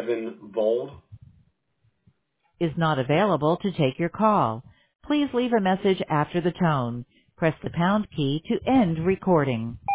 Evan Vold. Is not available to take your call. Please leave a message after the tone. Press the pound key to end recording.